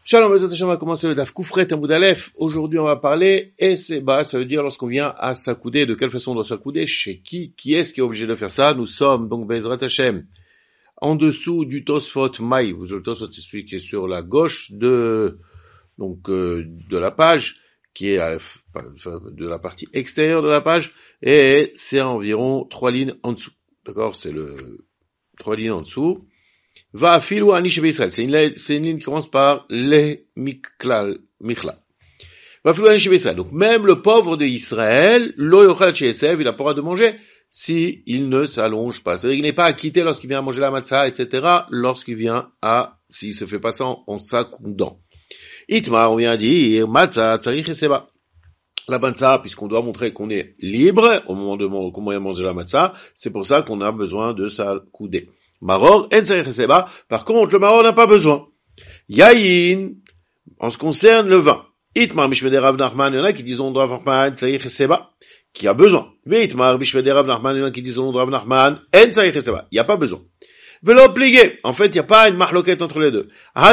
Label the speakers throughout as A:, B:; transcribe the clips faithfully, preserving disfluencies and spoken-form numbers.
A: Shalom, Bezat Hashem, on va commencer le Daf Koufret Amoud Aleph. Aujourd'hui, on va parler Eseba, ça veut dire lorsqu'on vient à s'accouder, de quelle façon on doit s'accouder, chez qui, qui est-ce qui est obligé de faire ça. Nous sommes donc Bezrat Hashem en dessous du Tosfot Maï. Le Tosfot, c'est celui qui est sur la gauche de donc euh, de la page, qui est à, de la partie extérieure de la page, et c'est environ trois lignes en dessous. D'accord, c'est le trois lignes en dessous. Va filou ani shebe Israël. C'est une, c'est une ligne qui commence par les miklal, michla. Va filou ani shebe Israël. Donc, même le pauvre de Israël, lo yochal sheyesev, il a pas le droit de manger si il ne s'allonge pas. C'est-à-dire qu'il n'est pas acquitté lorsqu'il vient à manger la matzah, et cetera, lorsqu'il vient à, s'il se fait pas ça en s'accoudant. Itmar, on vient dire, matzah, tsarich eseba. La matzah, puisqu'on doit montrer qu'on est libre au moment de comment manger la matzah, c'est pour ça qu'on a besoin de s'accouder. Maror, en tsarich eseba. Par contre, le maror n'a pas besoin. Yaïn, en ce qui concerne le vin. Itmar, mishmede Rav Nachman, il y en a qui disent on doit Rav Nachman, tsarich eseba, qui a besoin. Mais Itmar, mishmede Rav Nachman, il y en a qui disent on doit Rav Nachman, en tsarich eseba. Il n'y a pas besoin. Velo obligé. En fait, il n'y a pas une marloquette entre les deux.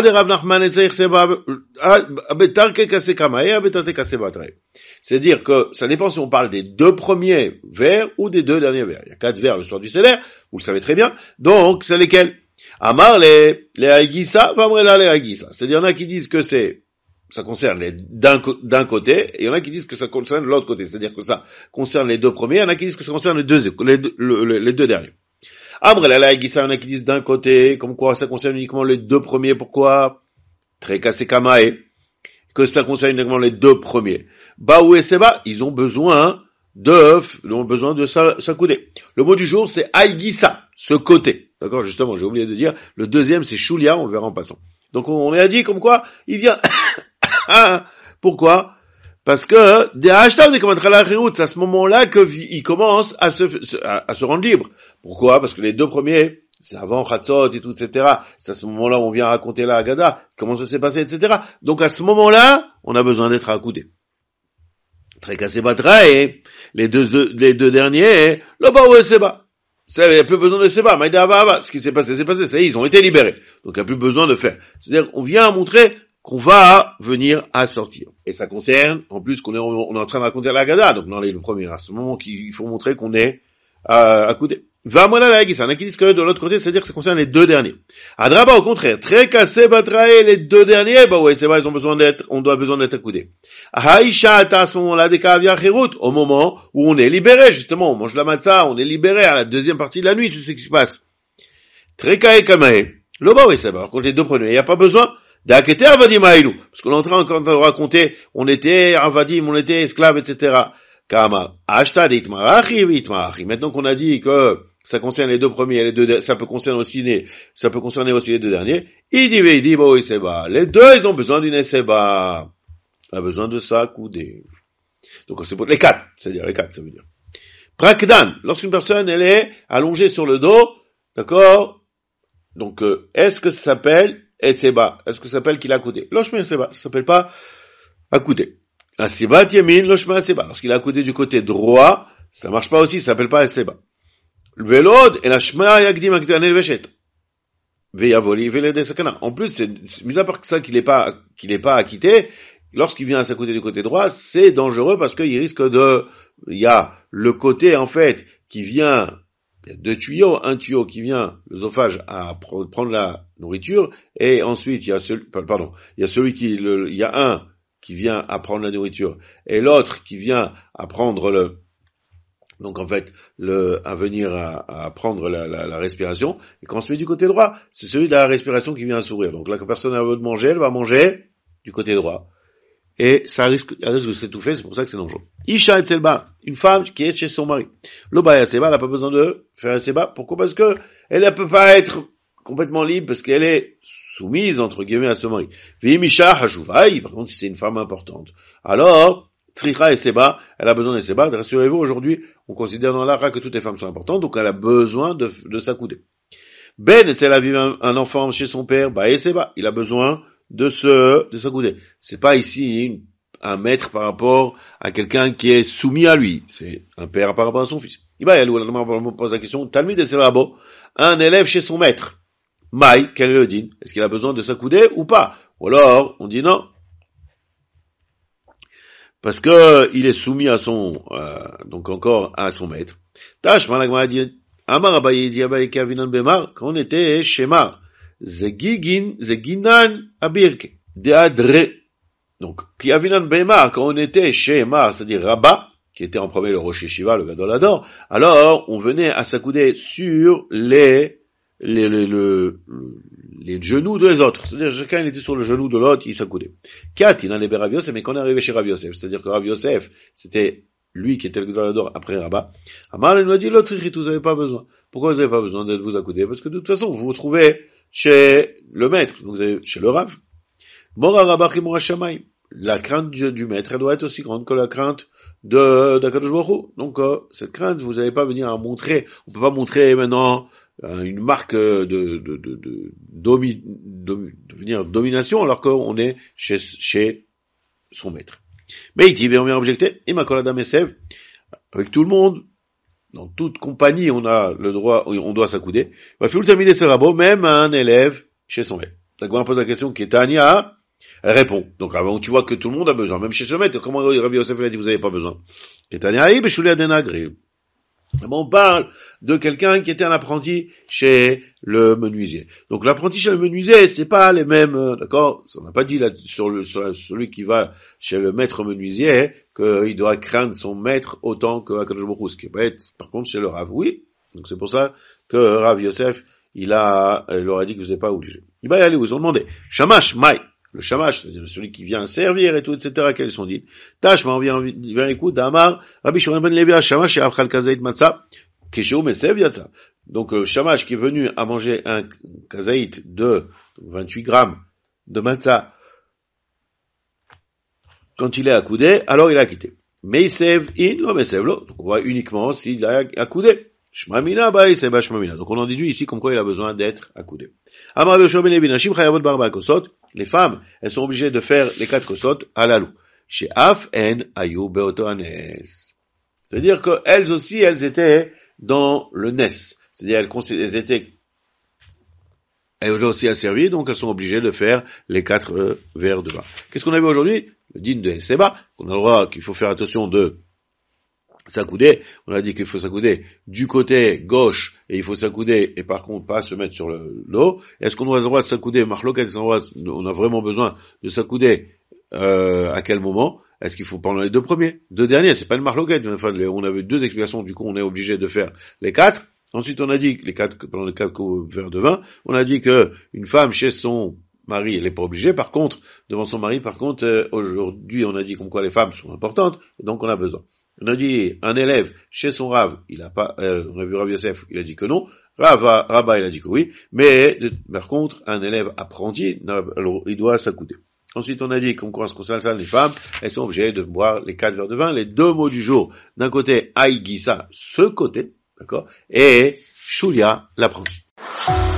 A: C'est-à-dire que ça dépend si on parle des deux premiers vers ou des deux derniers vers. Il y a quatre vers le soir du Seder, vous le savez très bien. Donc, c'est lesquels? Amar les, les Haïgissa, Vamrela les Haïgissa. C'est-à-dire, il y en a qui disent que c'est, ça concerne les, d'un, d'un côté, et il y en a qui disent que ça concerne l'autre côté. C'est-à-dire que ça concerne les deux premiers, il y en a qui disent que ça concerne les deux, les deux, les, les deux derniers. Amre la laïgissa, il y en a qui disent d'un côté, comme quoi ça concerne uniquement les deux premiers, pourquoi? Très cassé kamae, que ça concerne uniquement les deux premiers. Baou et Seba, ils ont besoin de, ils ont besoin de s'accouder. Le mot du jour, c'est aïgissa, ce côté. D'accord, justement, j'ai oublié de dire, le deuxième, c'est Shulia, on le verra en passant. Donc, on a dit comme quoi, il vient, pourquoi? Parce que, des hashtags, on est comme un c'est à ce moment-là qu'il commence à se, à, à se rendre libre. Pourquoi? Parce que les deux premiers, c'est avant Chatzot et tout, et cetera. C'est à ce moment-là où on vient raconter la Haggadah, comment ça s'est passé, et cetera. Donc, à ce moment-là, on a besoin d'être accoudé. Très cassé batra, et les deux, deux, les deux derniers, le baou et Seba. Il n'y a plus besoin de Seba. Maïda Ava, ce qui s'est passé, c'est passé. Ça y est, ils ont été libérés. Donc, il n'y a plus besoin de faire. C'est-à-dire, on vient montrer qu'on va venir à sortir. Et ça concerne, en plus, qu'on est, on est en train de raconter la Haggadah. Donc, dans les, le premier, à ce moment qu'il faut montrer qu'on est, euh, accoudé. Va moi la laïgissa. Il y en a qui disent que de l'autre côté, c'est-à-dire que ça concerne les deux derniers. Adraba, au contraire, très cassé, batraé, les deux derniers, bah ouais, c'est vrai, ils ont besoin d'être, on doit besoin d'être accoudé. Haïcha, à ce moment-là, des kavia chirut, au moment où on est libéré, justement, on mange la matzah, on est libéré à la deuxième partie de la nuit, c'est ce qui se passe. Très kaé kamaé. Le bah ouais, c'est vrai. Contre les deux premiers, il n'y a pas besoin d'Akete Avadim Aïlou. Parce qu'on est en train encore de raconter, on était Avadim, on était esclaves, et cetera. Kama, Ashta d'Itmarachi, Itmarachi. Maintenant qu'on a dit que ça concerne les deux premiers, les deux, ça peut concerner aussi les, ça peut concerner aussi les deux derniers. Il dit, il dit, bon, Seba. Les deux, ils ont besoin d'une Seba. On a besoin de s'accouder. Donc, c'est pour les quatre. C'est-à-dire, les quatre, ça veut dire. Prakdan. Lorsqu'une personne, elle est allongée sur le dos, d'accord? Donc, euh, est-ce que ça s'appelle Eseba? Est-ce que ça s'appelle qu'il a accoudé? Loshma Eseba. Ça s'appelle pas accoudé. Asiba Yamin, Loshma Eseba. Lorsqu'il a accoudé du côté droit, ça marche pas aussi, ça s'appelle pas Eseba. Le velod et la shma yakdim akdanel veshet. Veyavoli velede sakana. En plus, c'est, mis à part que ça qu'il est pas, qu'il est pas acquitté, lorsqu'il vient à s'accouder du côté droit, c'est dangereux parce qu'il risque de, il y a le côté, en fait, qui vient, il y a deux tuyaux, un tuyau qui vient, l'œsophage, à prendre la nourriture, et ensuite, il y a celui, pardon, il y a celui qui, le, il y a un qui vient à prendre la nourriture, et l'autre qui vient à prendre le, donc en fait, le, à venir à, à prendre la, la, la respiration, et quand on se met du côté droit, c'est celui de la respiration qui vient à sourire. Donc là, quand personne a envie de manger, elle va manger du côté droit. Et ça risque, elle risque de s'étouffer, c'est pour ça que c'est dangereux. Isha et Selba, une femme qui est chez son mari. L'Obaya Seba, elle n'a pas besoin de faire un Seba. Pourquoi? Parce que elle ne peut pas être complètement libre, parce qu'elle est soumise, entre guillemets, à son mari. Vimisha Hashuvai, par contre, si c'est une femme importante. Alors, Tricha et Seba, elle a besoin de Seba. Rassurez-vous, aujourd'hui, on considère dans l'Ara que toutes les femmes sont importantes, donc elle a besoin de, de s'accouder. Ben, si elle a vu un, un enfant chez son père, bah, et Seba, il a besoin de se, de s'accouder. C'est pas ici une, un maître par rapport à quelqu'un qui est soumis à lui. C'est un père par rapport à son fils. Il va y aller, on pose la question, Talmid et Selabo, un élève chez son maître. Maï, quel est le din? Est-ce qu'il a besoin de s'accouder ou pas? Ou alors, on dit non. Parce que il est soumis à son, euh, donc encore à son maître. Tash, malagma a dit, Amar Abaye dit Abaye Kavinan Bemar, quand on était chez Mar, Zegigin, Zeginan Abirke, Deadre. Donc, Kavinan Bemar, quand on était chez Mar, c'est-à-dire Rabat, qui était en premier le Rocher Shiva, le Gadolador, alors on venait à s'accouder sur les, les, les, les, les genoux des autres. C'est-à-dire, chacun il était sur le genou de l'autre, il s'accoudait. Kat, il en avait Rav Yosef, mais quand on est arrivé chez Rav Yosef, c'est-à-dire que Rav Yosef, c'était lui qui était le Gadolador après Rabat. Amar, il nous a dit, l'autre, vous n'avez pas besoin. Pourquoi vous n'avez pas besoin de vous accouder? Parce que de toute façon, vous vous trouvez chez le maître, donc vous avez chez le Rav. Mora Rabba Chimora Shamaim. La crainte du, du maître, elle doit être aussi grande que la crainte de d'Akadosh Baruch Hu. Donc euh, cette crainte, vous n'allez pas venir à montrer, on peut pas montrer maintenant euh, une marque de de de, de, de, domi, domi, de venir domination alors qu'on est chez chez son maître. Mais il dit, on vient objecter, et ma Adam Esev, avec tout le monde, dans toute compagnie, on a le droit, on doit s'accouder. Va faire le terminer ce rabot, même un élève chez son maître. Donc on pose la question qui est Tania. Elle répond. Donc avant, tu vois que tout le monde a besoin, même chez ce maître. Comment Rabbi Yosef a dit, vous n'avez pas besoin. Et Tania, on parle de quelqu'un qui était un apprenti chez le menuisier. Donc l'apprenti chez le menuisier, c'est pas les mêmes, d'accord? On n'a pas dit là, sur, le, sur celui qui va chez le maître menuisier qu'il doit craindre son maître autant que Akadosh Baruch Hu, ce qui peut être par contre chez le Rav. Oui. Donc c'est pour ça que Rav Yosef, il a, il leur a dit que vous n'êtes pas obligé. Il va y aller, vous ont demandé. Shamash, Maï. Le shamash, c'est-à-dire celui qui vient servir et tout, et cetera, quels sont dits. Tash, mais on vient, vient écoute, d'Amar, Rabbi Shimon ben Levi, shamash, et Afchal Kazaït Matzah, Kesheou Mesev Yatsa. Donc, le shamash qui est venu à manger un kazaït de vingt-huit grammes de matzah, quand il est accoudé, alors il a quitté. Meisev in, lo Mesev lo. Donc, on voit uniquement s'il a accoudé. Shmamina, bah, c'est bah, Shmamina. Donc, on en déduit ici comme quoi il a besoin d'être accoudé. Amar Yoshua ben Levi, Nashim Chayavot Barba Kosot. Les femmes, elles sont obligées de faire les quatre kosot à la loue. Chez Af en Ayu Beotoanes. C'est-à-dire qu'elles aussi, elles étaient dans le Nes. C'est-à-dire elles, elles étaient, elles étaient aussi asservies, donc elles sont obligées de faire les quatre euh, verres de vin. Qu'est-ce qu'on a vu aujourd'hui? Le din de Seba, qu'on a le droit, qu'il faut faire attention de s'accouder. On a dit qu'il faut s'accouder du côté gauche et il faut s'accouder et par contre pas se mettre sur le dos. Est-ce qu'on a le droit de s'accouder, Marloquet, on a vraiment besoin de s'accouder euh, à quel moment? Est-ce qu'il faut pendant les deux premiers? Deux derniers, c'est pas une Marloquet. Enfin, on avait deux explications, du coup on est obligé de faire les quatre. Ensuite on a dit que les quatre, pendant les quatre verres de vin, on a dit que une femme chez son mari, elle n'est pas obligée. Par contre, devant son mari, par contre, euh, aujourd'hui on a dit comme quoi les femmes sont importantes, et donc on a besoin. On a dit, un élève, chez son Rav, il a pas, euh, on a vu Rav Yosef, il a dit que non. Rav, Rabba, il a dit que oui. Mais, de, par contre, un élève apprenti, alors, il doit s'accouder. Ensuite, on a dit, comme quoi, en ce qui concerne les femmes, elles sont obligées de boire les quatre verres de vin, les deux mots du jour. D'un côté, Aïgissa, ce côté, d'accord? Et, Shulia, l'apprenti.